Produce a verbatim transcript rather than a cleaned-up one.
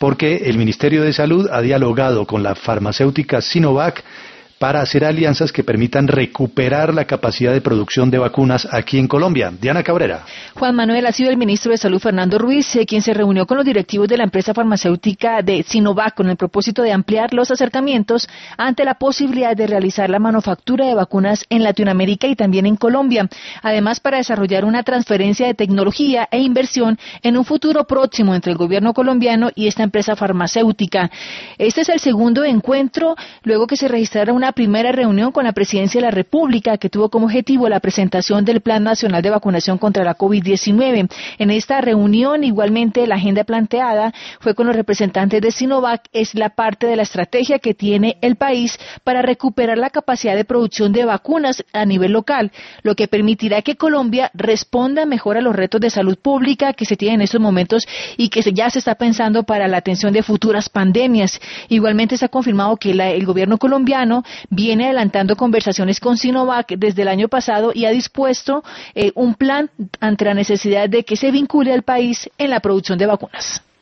porque el Ministerio de Salud ha dialogado con la farmacéutica Sinovac para hacer alianzas que permitan recuperar la capacidad de producción de vacunas aquí en Colombia. Diana Cabrera. Juan Manuel, ha sido el ministro de Salud, Fernando Ruiz, eh, quien se reunió con los directivos de la empresa farmacéutica de Sinovac con el propósito de ampliar los acercamientos ante la posibilidad de realizar la manufactura de vacunas en Latinoamérica y también en Colombia. Además, para desarrollar una transferencia de tecnología e inversión en un futuro próximo entre el gobierno colombiano y esta empresa farmacéutica. Este es el segundo encuentro luego que se registrara una primera reunión con la Presidencia de la República que tuvo como objetivo la presentación del Plan Nacional de Vacunación contra la COVID diecinueve. En esta reunión, igualmente, la agenda planteada fue con los representantes de Sinovac. Es la parte de la estrategia que tiene el país para recuperar la capacidad de producción de vacunas a nivel local, lo que permitirá que Colombia responda mejor a los retos de salud pública que se tienen en estos momentos y que ya se está pensando para la atención de futuras pandemias. Igualmente se ha confirmado que la, el gobierno colombiano viene adelantando conversaciones con Sinovac desde el año pasado y ha dispuesto eh, un plan ante la necesidad de que se vincule al país en la producción de vacunas.